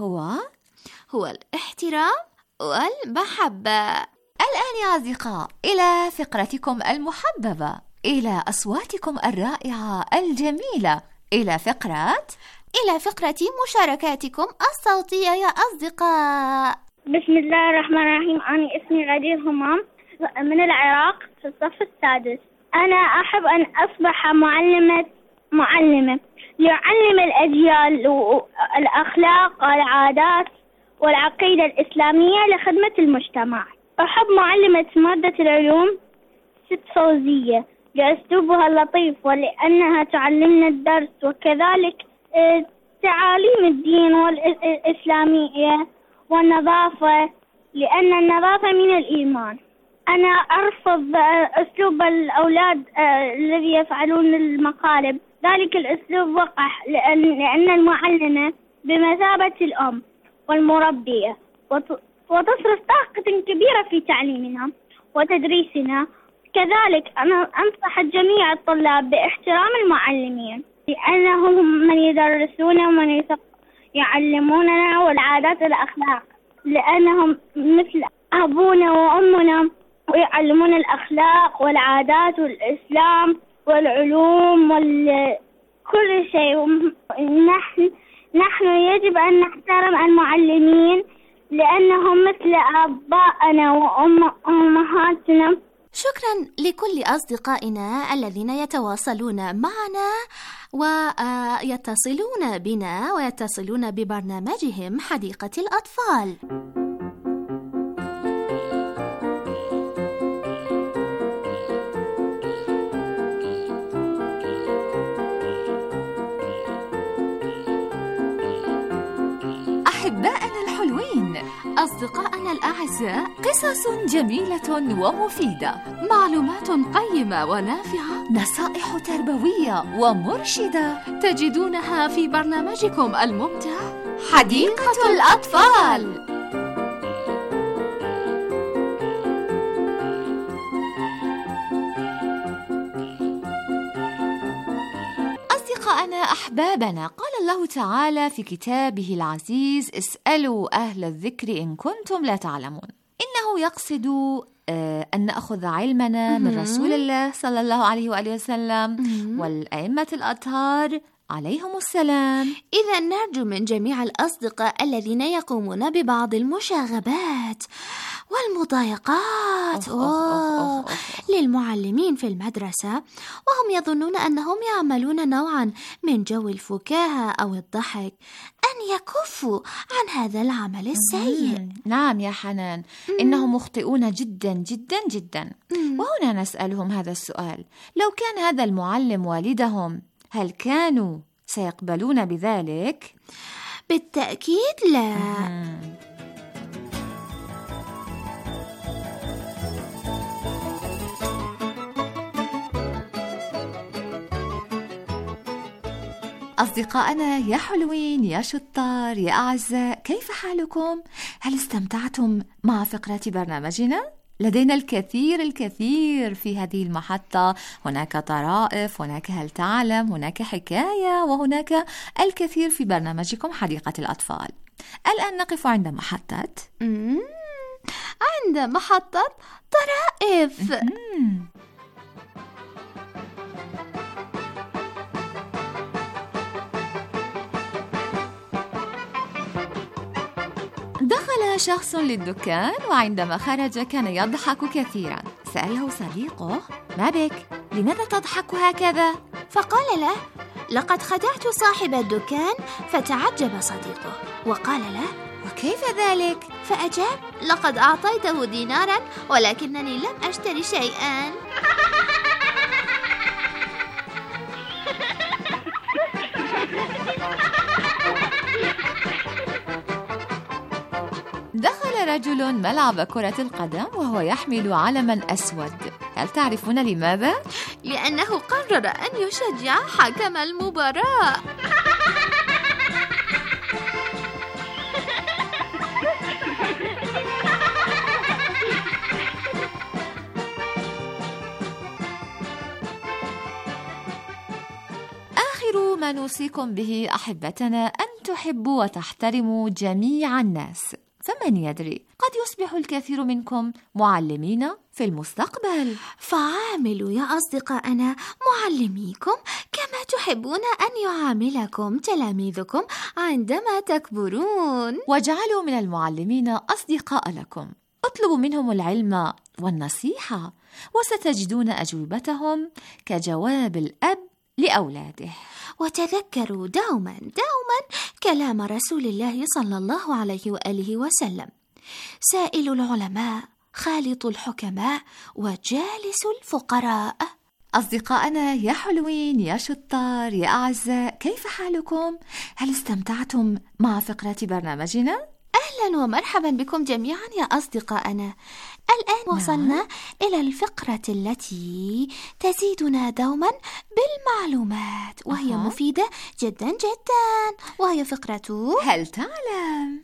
هو الاحترام والمحبة. الآن يا أصدقاء إلى فقرتكم المحببة، إلى أصواتكم الرائعة الجميلة، إلى فقرة مشاركاتكم الصوتية يا أصدقاء. بسم الله الرحمن الرحيم. أنا اسمي غدير همام من العراق في الصف السادس. أنا أحب أن أصبح معلمة ليعلم الأجيال الأخلاق والعادات والعقيدة الإسلامية لخدمة المجتمع. أحب معلمة مادة العلوم ست فوزية لأسلوبها اللطيف ولأنها تعلمنا الدرس، وكذلك تعاليم الدين والإسلامية والنظافة، لأن النظافة من الإيمان. أنا أرفض أسلوب الأولاد الذي يفعلون المقالب، ذلك الأسلوب وقح، لأن المعلمة بمثابة الأم والمربية، وتصرف طاقة كبيرة في تعليمنا وتدريسنا. كذلك أنا أنصح جميع الطلاب باحترام المعلمين، لأنهم من يدرسون ومن يعلموننا والعادات والأخلاق، لأنهم مثل أبونا وأمنا ويعلمون الأخلاق والعادات والإسلام والعلوم وكل شيء. نحن يجب أن نحترم المعلمين لأنهم مثل آبائنا وأمهاتنا. شكرا لكل أصدقائنا الذين يتواصلون معنا ويتصلون بنا ويتصلون ببرنامجهم حديقة الأطفال. أحبائنا الحلوين، أصدقائنا الأعزاء، قصص جميلة ومفيدة، معلومات قيمة ونافعة، نصائح تربوية ومرشدة تجدونها في برنامجكم الممتع حديقة الأطفال. أصدقائنا أحبابنا، قال الله تعالى في كتابه العزيز: اسألوا أهل الذكر إن كنتم لا تعلمون. إنه يقصد أن نأخذ علمنا من رسول الله صلى الله عليه وآله وسلم والأئمة الأطهار عليهم السلام. إذا نرجو من جميع الأصدقاء الذين يقومون ببعض المشاغبات والمضايقات للمعلمين في المدرسة، وهم يظنون أنهم يعملون نوعا من جو الفكاهة أو الضحك، أن يكفوا عن هذا العمل السيء. نعم يا حنان، إنهم مخطئون جدا جدا جدا. وهنا نسألهم هذا السؤال: لو كان هذا المعلم والدهم، هل كانوا سيقبلون بذلك؟ بالتأكيد لا. أصدقائنا يا حلوين، يا شطار، يا أعزاء، كيف حالكم؟ هل استمتعتم مع فقرة برنامجنا؟ لدينا الكثير في هذه المحطة. هناك طرائف، هناك هل تعلم، هناك حكاية، وهناك الكثير في برنامجكم حديقة الأطفال. الآن نقف عند محطة طرائف. دخل شخص للدكان، وعندما خرج كان يضحك كثيرا. سأله صديقه: ما بك؟ لماذا تضحك هكذا؟ فقال له: لقد خدعت صاحب الدكان. فتعجب صديقه وقال له: وكيف ذلك؟ فأجاب: لقد أعطيته دينارا ولكنني لم أشتري شيئا. دخل رجل ملعب كرة القدم وهو يحمل علما أسود. هل تعرفون لماذا؟ لأنه قرر أن يشجع حكم المباراة. آخر ما نوصيكم به أحبتنا أن تحبوا وتحترموا جميع الناس، فمن يدري قد يصبح الكثير منكم معلمين في المستقبل. فعاملوا يا أصدقائنا معلميكم كما تحبون أن يعاملكم تلاميذكم عندما تكبرون، واجعلوا من المعلمين أصدقاء لكم. اطلبوا منهم العلم والنصيحة وستجدون أجوبتهم كجواب الأب لأولاده. وتذكروا دوما كلام رسول الله صلى الله عليه وآله وسلم: سائل العلماء خالط الحكماء وجالس الفقراء. أصدقائنا يا حلوين يا شطار يا أعزاء، كيف حالكم؟ هل استمتعتم مع فقرة برنامجنا؟ أهلا ومرحبا بكم جميعا يا أصدقائنا. الآن وصلنا إلى الفقرة التي تزيدنا دوما بالمعلومات وهي مفيدة جدا جدا، وهي فقرة هل تعلم؟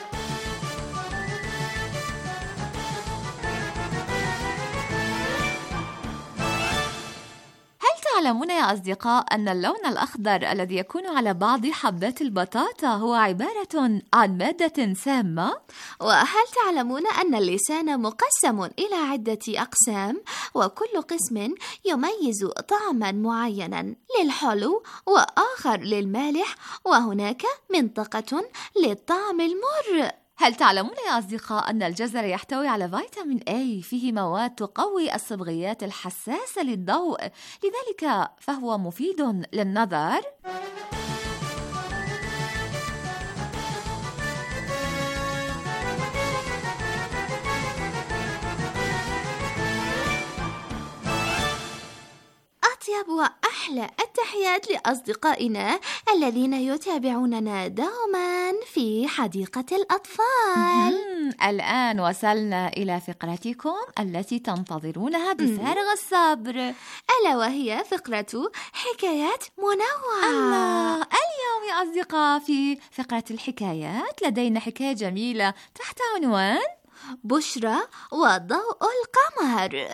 تعلمون يا أصدقاء أن اللون الأخضر الذي يكون على بعض حبات البطاطا هو عبارة عن مادة سامة؟ وهل تعلمون أن اللسان مقسم إلى عدة أقسام، وكل قسم يميز طعما معينا للحلو وآخر للمالح، وهناك منطقة للطعم المر؟ هل تعلمون يا أصدقاء أن الجزر يحتوي على فيتامين A فيه مواد تقوي الصبغيات الحساسة للضوء، لذلك فهو مفيد للنظر؟ أطيب وأحلى التحيات لأصدقائنا الذين يتابعوننا دوما في حديقة الأطفال. الآن وصلنا إلى فقرتكم التي تنتظرونها بفارغ الصبر، ألا وهي فقرة حكايات منوعة. الله، اليوم يا أصدقاء في فقرة الحكايات لدينا حكاية جميلة تحت عنوان بشرى وضوء القمر.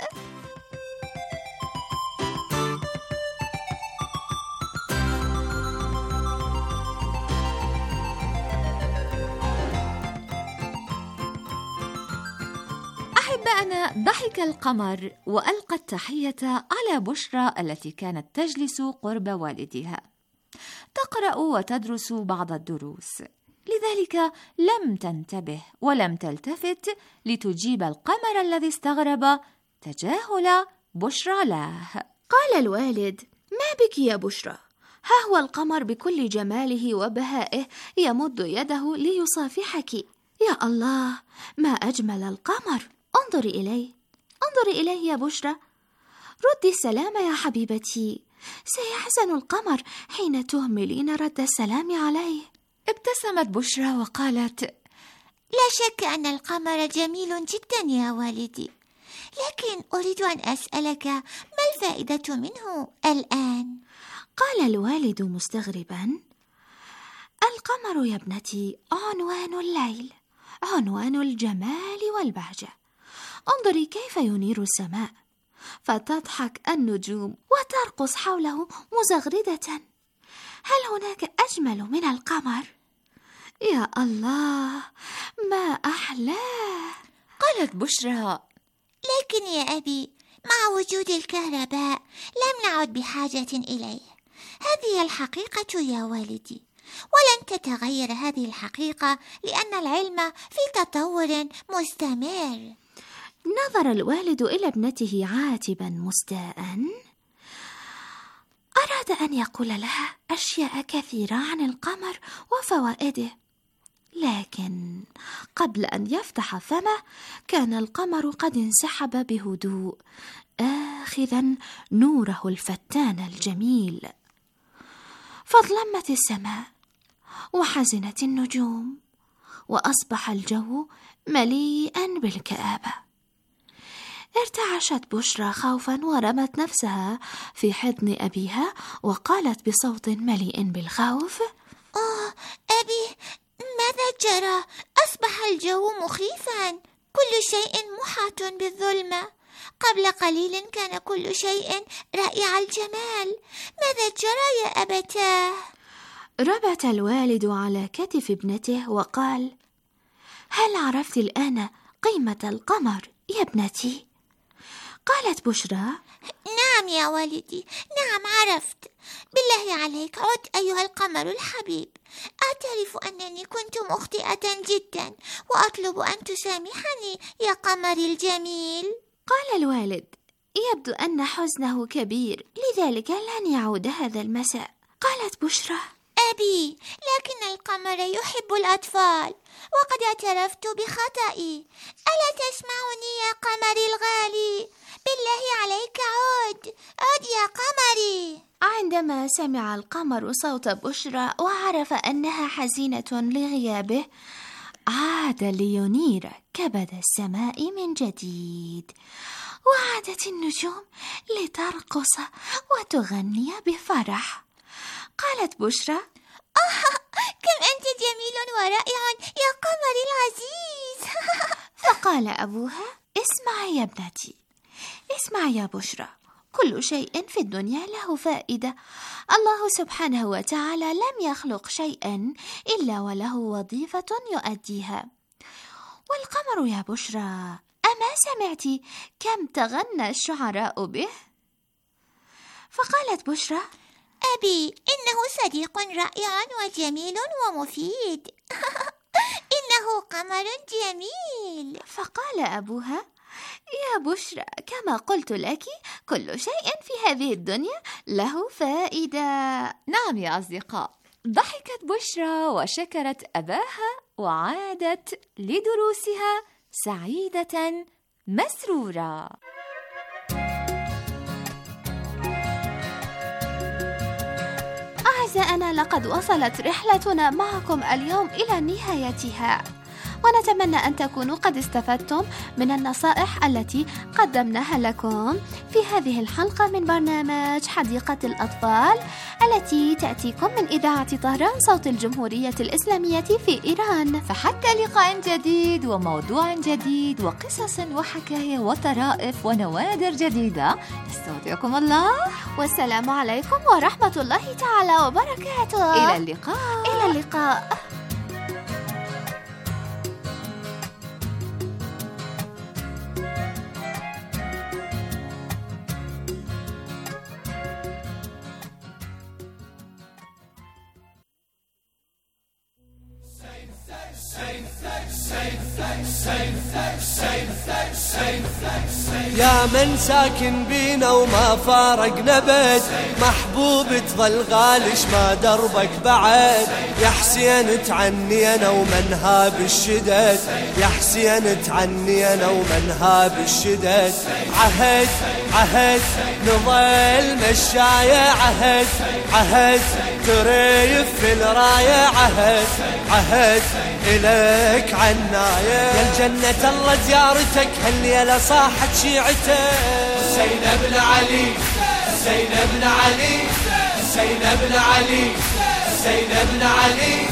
أحبائنا، ضحك القمر وألقى التحية على بشرى التي كانت تجلس قرب والدها تقرأ وتدرس بعض الدروس، لذلك لم تنتبه ولم تلتفت لتجيب القمر الذي استغرب تجاهل بشرى له. قال الوالد: ما بك يا بشرى؟ ها هو القمر بكل جماله وبهائه يمد يده ليصافحك. يا الله، ما أجمل القمر! انظري إليه يا بشرى. ردي السلام يا حبيبتي، سيحزن القمر حين تهملين رد السلام عليه. ابتسمت بشرى وقالت: لا شك أن القمر جميل جدا يا والدي، لكن أريد أن أسألك ما الفائدة منه الآن؟ قال الوالد مستغربا: القمر يا ابنتي عنوان الليل، عنوان الجمال والبهجة. انظري كيف ينير السماء، فتضحك النجوم وترقص حوله مزغردة. هل هناك أجمل من القمر؟ يا الله، ما أحلاه! قالت بشرى: لكن يا أبي، مع وجود الكهرباء لم نعد بحاجة إليه. هذه الحقيقة يا والدي، ولن تتغير هذه الحقيقة لأن العلم في تطور مستمر. نظر الوالد إلى ابنته عاتبا مستاء. أراد أن يقول لها أشياء كثيرة عن القمر وفوائده، لكن قبل أن يفتح فمه كان القمر قد انسحب بهدوء آخذا نوره الفتان الجميل. فاظلمت السماء وحزنت النجوم، وأصبح الجو مليئا بالكآبة. ارتعشت بشرى خوفا ورمت نفسها في حضن أبيها وقالت بصوت مليء بالخوف: أبي، ماذا جرى؟ أصبح الجو مخيفا، كل شيء محاط بالظلمة. قبل قليل كان كل شيء رائع الجمال، ماذا جرى يا أبتاه؟ ربت الوالد على كتف ابنته وقال: هل عرفت الآن قيمة القمر يا ابنتي؟ قالت بشرى: نعم يا والدي، نعم عرفت. بالله عليك عد أيها القمر الحبيب، أعترف أنني كنت مخطئة جدا وأطلب أن تسامحني يا قمري الجميل. قال الوالد: يبدو أن حزنه كبير، لذلك لن يعود هذا المساء. قالت بشرى: أبي، لكن القمر يحب الأطفال وقد اعترفت بخطئي، ألا تسمعني يا قمري الغالي؟ بالله عليك عد يا قمري. عندما سمع القمر صوت بشرى وعرف أنها حزينة لغيابه، عاد لينير كبد السماء من جديد، وعادت النجوم لترقص وتغني بفرح. قالت بشرى: كم أنت جميل ورائع يا قمري العزيز. فقال أبوها: اسمعي يا ابنتي، اسمعي يا بشرى، كل شيء في الدنيا له فائدة. الله سبحانه وتعالى لم يخلق شيئا إلا وله وظيفة يؤديها. والقمر يا بشرى، أما سمعت كم تغنى الشعراء به؟ فقالت بشرى: أبي، إنه صديق رائع وجميل ومفيد. إنه قمر جميل. فقال أبوها: يا بشرى، كما قلت لك كل شيء في هذه الدنيا له فائدة. نعم يا أصدقاء، ضحكت بشرى وشكرت أباها وعادت لدروسها سعيدة مسرورة. أعزائنا، لقد وصلت رحلتنا معكم اليوم إلى نهايتها، ونتمنى أن تكونوا قد استفدتم من النصائح التي قدمناها لكم في هذه الحلقة من برنامج حديقة الأطفال التي تأتيكم من إذاعة طهران صوت الجمهورية الإسلامية في إيران. فحتى لقاء جديد وموضوع جديد وقصص وحكاية وطرائف ونوادر جديدة، نستودعكم الله، والسلام عليكم ورحمة الله تعالى وبركاته. إلى اللقاء. إلى اللقاء. يا من ساكن بينا وما فارقنا بد، محبوب تظل غالش ما دربك بعد. يا حسين تعني انا ومن هاب الشدد، يا حسين تعني انا ومن هاب الشدد. عهد عهد نظل مشاية، عهد عهد تريف في الراية، عهد عهد إليك عناية. يا الجنة الله زيارتك هالليلة صاحت شيعته. حسين بن علي، حسين بن علي، حسين بن علي، حسين بن علي.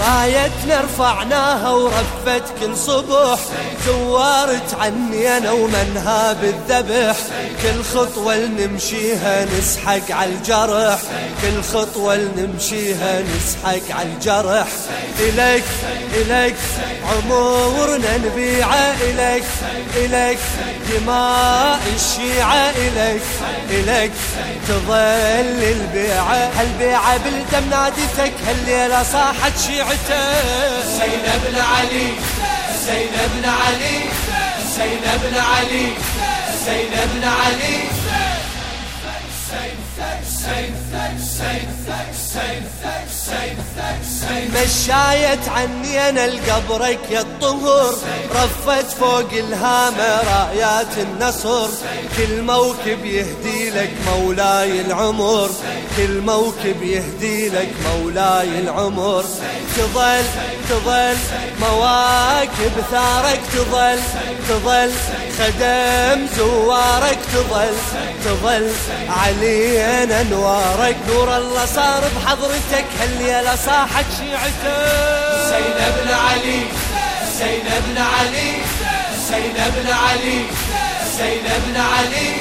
رايتنا رفعناها ورفت كل صبح، زورت عني أنا ومنها بالذبح، كل خطوة نمشيها نسحق على الجرح، كل خطوة نمشيها نسحق على الجرح. إليك إليك عمورنا نبيعه، إليك إليك دماء الشيعة، إليك إليك تظل البيعة، هالبيعة بالدم نادتك هالليلة صاحت شيعته. حسين بن علي، حسين بن علي، حسين بن علي، حسين بن علي، مشايت عني أنا لقبرك يا الطهر، رفت فوق الهامة رايات النصر، كل موكب يهدي لك مولاي العمر، كل موكب يهدي لك مولاي العمر. تظل تظل مواكب ثارك، تظل تظل خدم زوارك، تظل تظل علينا انوارك، نور الله صار بحضرتك هالليلة صاحت شيعته. حسين بن علي، حسين بن علي، حسين بن علي، حسين بن علي،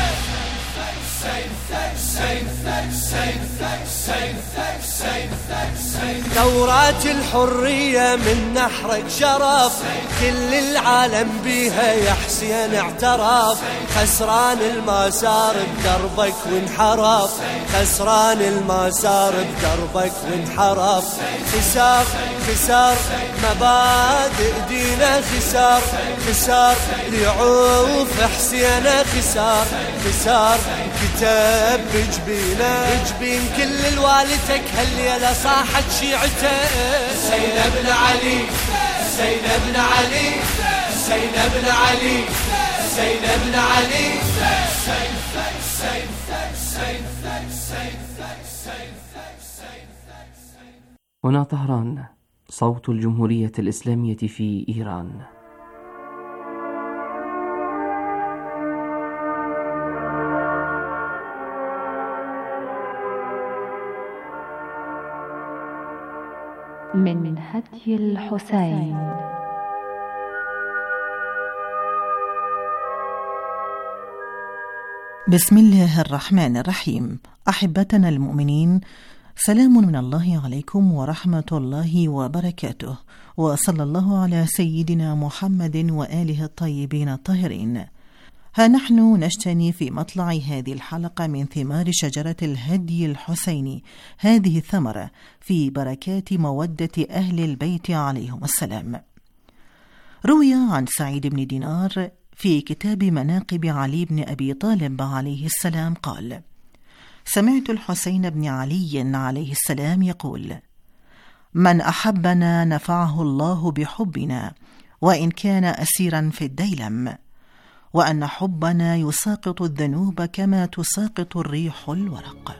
ثورات الحرية من نحرك شرف، كل العالم بيها يا حسين اعترف، خسران المسار بدربك وانحرف، خسران المسار بدربك وانحرف. خسار خسار مبادئ دينا، خسار خسار ليعوف حسينا، خسار خسار كتاب بجبينا، بجبين كل الوالدتك هالليلة صاحت شيعته. حسين بن علي، حسين بن علي، حسين بن علي، حسين بن علي. هنا طهران، صوت الجمهورية الإسلامية في إيران. من هدي الحسين. بسم الله الرحمن الرحيم. أحبتنا المؤمنين، سلام من الله عليكم ورحمة الله وبركاته، وصلى الله على سيدنا محمد وآله الطيبين الطاهرين. ها نحن نجتني في مطلع هذه الحلقة من ثمار شجرة الهدي الحسيني هذه الثمرة في بركات مودة أهل البيت عليهم السلام. روي عن سعيد بن دينار في كتاب مناقب علي بن أبي طالب عليه السلام قال: سمعت الحسين بن علي عليه السلام يقول: من أحبنا نفعه الله بحبنا وإن كان أسيرا في الديلم، وأن حبنا يساقط الذنوب كما تساقط الريح الورق.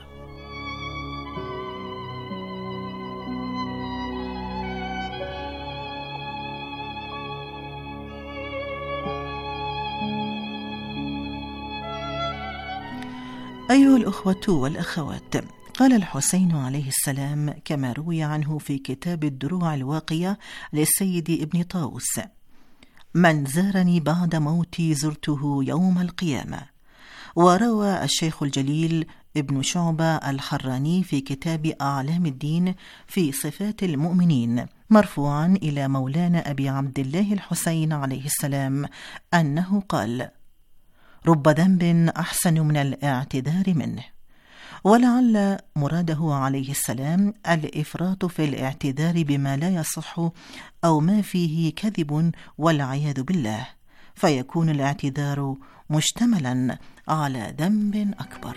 أيها الأخوة والأخوات، قال الحسين عليه السلام كما روي عنه في كتاب الدروع الواقية للسيد ابن طاووس: من زارني بعد موتي زرته يوم القيامة. وروى الشيخ الجليل ابن شعبة الحراني في كتاب أعلام الدين في صفات المؤمنين مرفوعا إلى مولانا أبي عبد الله الحسين عليه السلام أنه قال: رب ذنب أحسن من الاعتذار منه. ولعل مراده عليه السلام الإفراط في الاعتذار بما لا يصح أو ما فيه كذب والعياذ بالله، فيكون الاعتذار مشتملا على ذنب أكبر.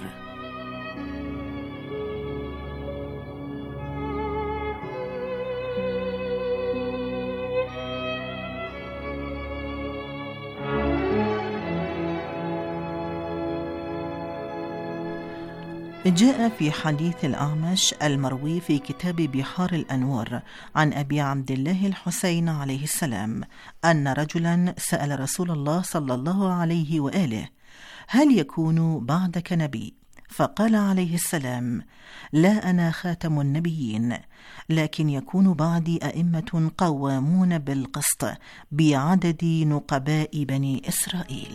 جاء في حديث الأعمش المروي في كتاب بحار الأنوار عن أبي عبد الله الحسين عليه السلام أن رجلا سأل رسول الله صلى الله عليه وآله: هل يكون بعدك نبي؟ فقال عليه السلام: لا أنا خاتم النبيين، لكن يكون بعدي أئمة قوامون بالقسط بعدد نقباء بني إسرائيل.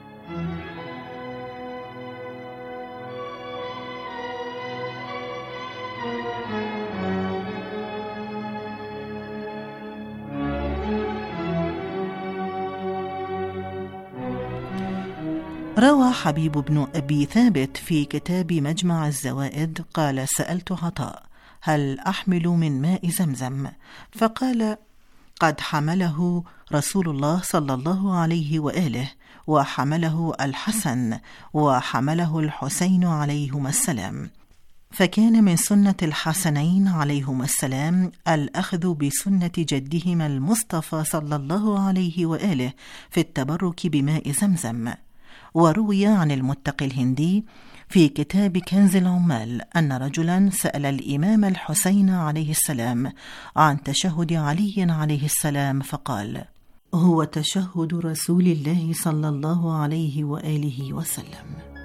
روى حبيب بن أبي ثابت في كتاب مجمع الزوائد قال: سألت عطاء: هل أحمل من ماء زمزم؟ فقال: قد حمله رسول الله صلى الله عليه وآله، وحمله الحسن، وحمله الحسين عليهما السلام، فكان من سنة الحسنين عليهما السلام الأخذ بسنة جدهما المصطفى صلى الله عليه وآله في التبرك بماء زمزم. وروي عن المتقي الهندي في كتاب كنز العمال أن رجلا سأل الإمام الحسين عليه السلام عن تشهد علي عليه السلام فقال: هو تشهد رسول الله صلى الله عليه وآله وسلم.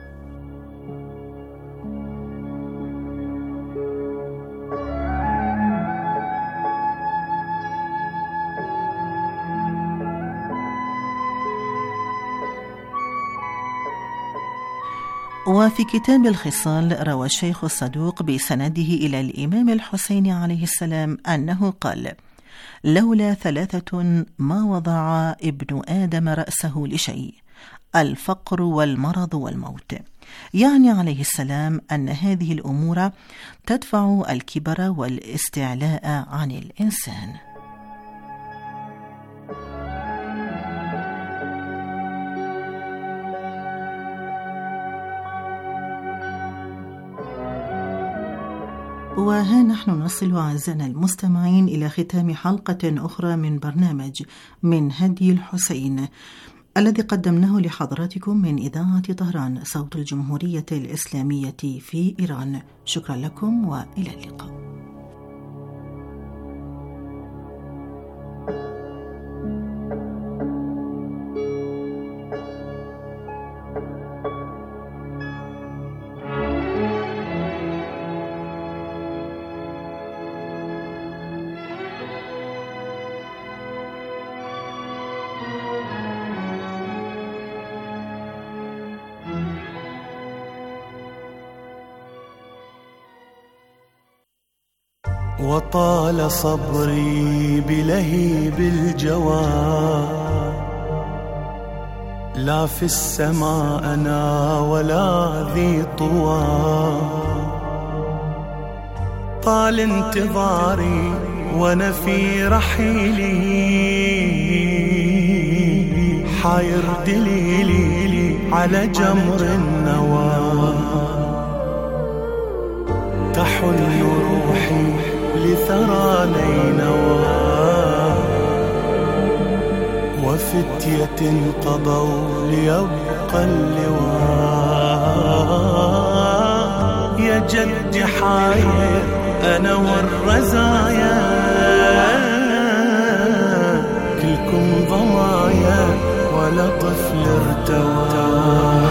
وفي كتاب الخصال روى الشيخ الصدوق بسنده إلى الإمام الحسين عليه السلام أنه قال: لولا ثلاثة ما وضع ابن آدم رأسه لشيء: الفقر والمرض والموت. يعني عليه السلام أن هذه الأمور تدفع الكبر والاستعلاء عن الإنسان. وها نحن نصل أعزائنا المستمعين إلى ختام حلقة أخرى من برنامج من هدي الحسين الذي قدمناه لحضراتكم من إذاعة طهران صوت الجمهورية الإسلامية في إيران. شكرا لكم وإلى اللقاء. وطال صبري بلهيب الجوى، لا في السماء أنا ولا ذي طوى، طال انتظاري وأنا في رحيلي، حاير دليلي على جمر النوى، تحن روحي لثرى نينوى، وفتية قضوا ليبقى اللواء، يا جد حاير أنا والرزايا، كلكم ضوايا ولا طفل ارتوى،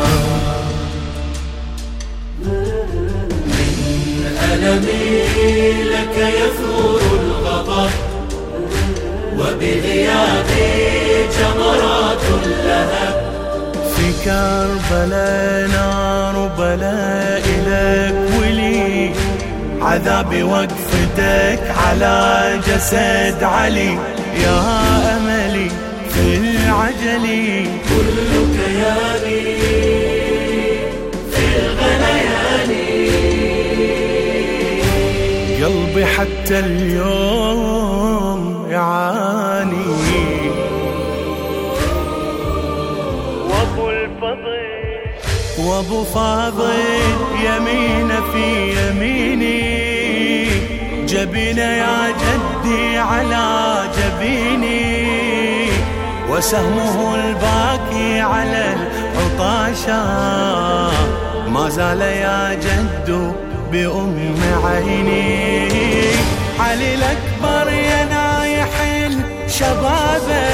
ألمي لك يثور الغضب، وبغيابي جمرات اللهب، في كربلاء نار بلاء لك ولي، عذابي وقفتك على جسد علي، يا أملي في العجل، كل كياني في الغليان، قلبي حتى اليوم يعاني، وابو فاضل يمينه في يميني، جبينه يا جدي على جبيني، وسهمه الباكي على العطاشة، ما زال يا جد بأم عيني، علي الأكبر يا نايح الشبابه،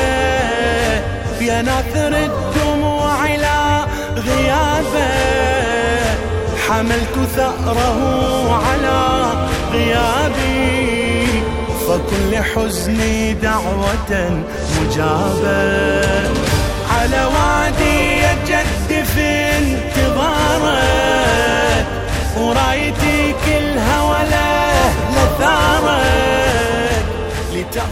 يا ناثر الدموع إلى غيابه، حملت ثأره على غيابي، فكن لحزني دعوة مجابة. على وعدي يا جد في انتظارك، ورايتي كلها ولا ثارك.